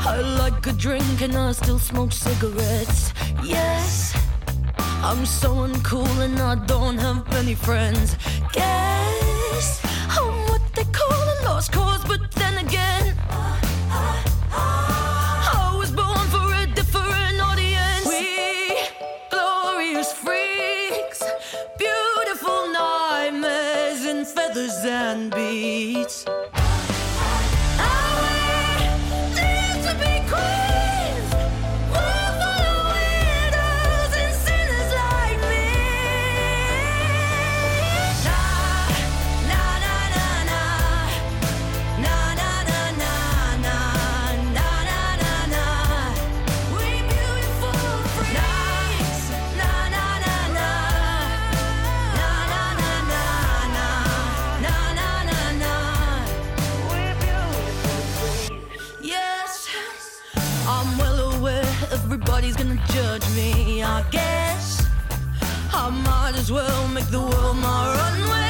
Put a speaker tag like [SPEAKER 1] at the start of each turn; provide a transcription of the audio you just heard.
[SPEAKER 1] I like a drink and I still smoke cigarettes. Yes, I'm so uncool and I don't have many friends. Guess I'm what they call a lost cause, but then again, I was born for a different audience. We glorious freaks, beautiful nightmares in feathers and beats. Everybody's gonna judge me, I guess. I might as well make the world my runway.